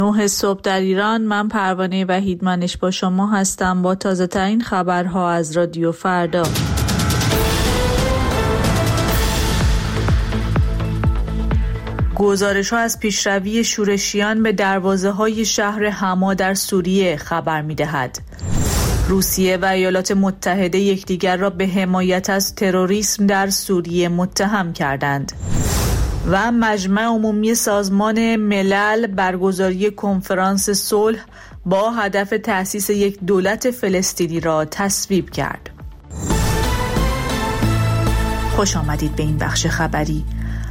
9 صبح در ایران. من پروانه وحیدمنش با شما هستم با تازه ترین خبرها از رادیو فردا. گزارش‌ها از پیشروی شورشیان به دروازه‌های شهر حما در سوریه خبر می‌دهد. روسیه و ایالات متحده یکدیگر را به حمایت از تروریسم در سوریه متهم کردند. و مجمع عمومی سازمان ملل برگزاری کنفرانس صلح با هدف تأسیس یک دولت فلسطینی را تصویب کرد. خوش آمدید به این بخش خبری.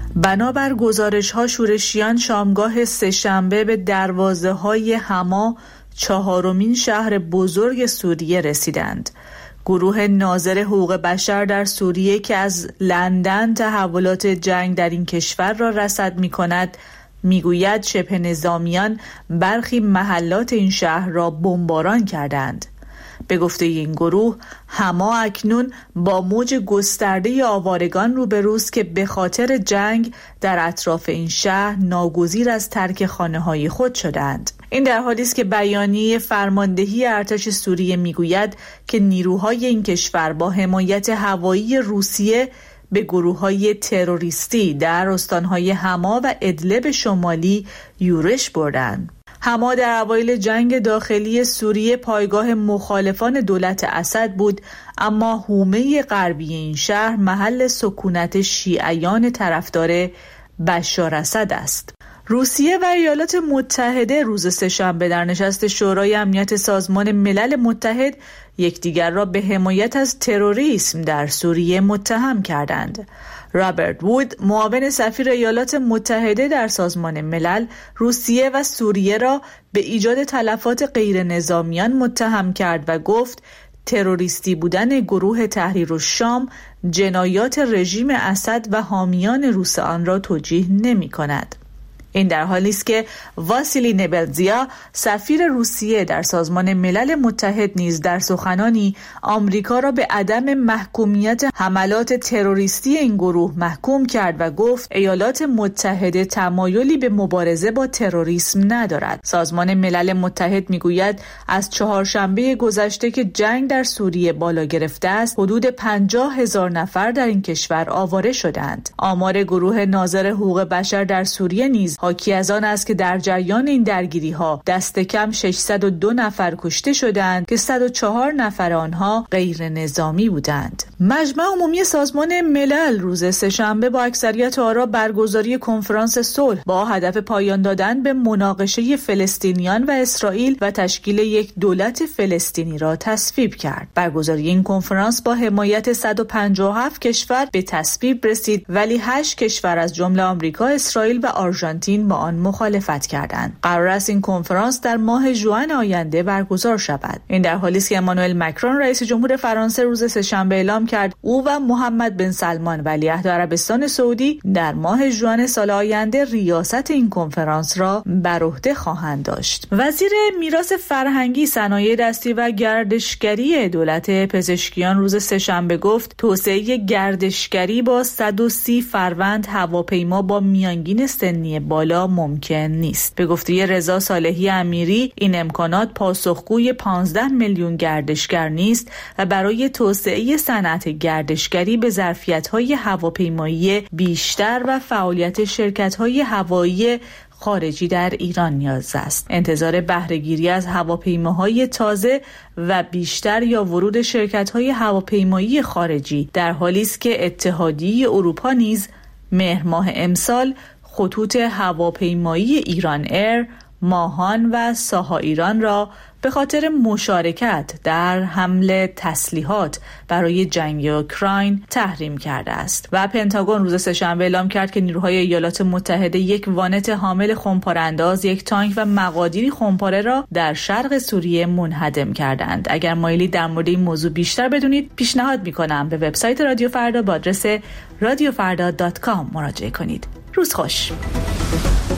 بنابر گزارش‌ها شورشیان شامگاه سه‌شنبه به دروازه‌های حما، چهارمین شهر بزرگ سوریه رسیدند. گروه ناظر حقوق بشر در سوریه که از لندن تحولات جنگ در این کشور را رصد می‌کند، می‌گوید شبه نظامیان برخی محلات این شهر را بمباران کردند. به گفته این گروه، حما اکنون با موج گسترده آوارگان روبروست که به خاطر جنگ در اطراف این شهر ناگزیر از ترک خانه‌های خود شدند. این در حالی است که بیانیه فرماندهی ارتش سوریه میگوید که نیروهای این کشور با حمایت هوایی روسیه به گروه‌های تروریستی در استان‌های حما و ادلب شمالی یورش بردند. حما در اوایل جنگ داخلی سوریه پایگاه مخالفان دولت اسد بود، اما حومه غربی این شهر محل سکونت شیعیان طرفدار بشار اسد است. روسیه و ایالات متحده روز سه‌شنبه در نشست شورای امنیت سازمان ملل متحد یکدیگر را به حمایت از تروریسم در سوریه متهم کردند. رابرت وود، معاون سفیر ایالات متحده در سازمان ملل، روسیه و سوریه را به ایجاد تلفات غیر نظامیان متهم کرد و گفت تروریستی بودن گروه تحریر الشام جنایات رژیم اسد و حامیان روس آن را توجیه نمی کند. این در حالی است که واسیلی نبلزیا، سفیر روسیه در سازمان ملل متحد، نیز در سخنانی آمریکا را به عدم محکومیت حملات تروریستی این گروه محکوم کرد و گفت ایالات متحده تمایلی به مبارزه با تروریسم ندارد. سازمان ملل متحد میگوید از چهارشنبه گذشته که جنگ در سوریه بالا گرفته است، حدود 50,000 نفر در این کشور آواره شدند. آمار گروه ناظر حقوق بشر در سوریه نیز حاکی از آن است که در جریان این درگیری‌ها دست کم 602 نفر کشته شدند که 104 نفر آنها غیر نظامی بودند. مجمع عمومی سازمان ملل روز سه‌شنبه با اکثریت آرا برگزاری کنفرانس صلح با هدف پایان دادن به مناقشه فلسطینیان و اسرائیل و تشکیل یک دولت فلسطینی را تصویب کرد. برگزاری این کنفرانس با حمایت 157 کشور به تصویب رسید، ولی 8 کشور از جمله آمریکا، اسرائیل و آرژانتین با آن مخالفت کردند. قرار است این کنفرانس در ماه ژوئن آینده برگزار شود. این در حالی است که امانوئل مکرون رئیس جمهور فرانسه روز سه‌شنبه اعلام کرد او و محمد بن سلمان ولیعهد عربستان سعودی در ماه ژوئن سال آینده ریاست این کنفرانس را بر عهده خواهند داشت. وزیر میراث فرهنگی، صنایع دستی و گردشگری دولت پزشکیان روز سه‌شنبه گفت توسعه گردشگری با 130 فروند هواپیما با میانگین سنی بالا ممکن نیست. به گفته رضا صالحی امیری، این امکانات پاسخگوی 15 میلیون گردشگر نیست و برای توسعه صنعت گردشگری به ظرفیت‌های هواپیمایی بیشتر و فعالیت شرکت‌های هوایی خارجی در ایران نیاز است. انتظار بهره‌گیری از هواپیماهای تازه و بیشتر یا ورود شرکت‌های هواپیمایی خارجی در حالی است که اتحادیه اروپا نیز مهر ماه امسال خطوط هواپیمایی ایران ایر، ماهان و ساها ایران را به خاطر مشارکت در حمل تسلیحات برای جنگ اوکراین تحریم کرده است. و پنتاگون روز سه‌شنبه اعلام کرد که نیروهای ایالات متحده یک وانت حامل خمپاره‌انداز، یک تانک و مقادیری خمپاره را در شرق سوریه منهدم کردند. اگر مایلید در مورد این موضوع بیشتر بدونید، پیشنهاد می‌کنم به وبسایت رادیو فردا با آدرس radiofrda.com مراجعه کنید. روز خوش.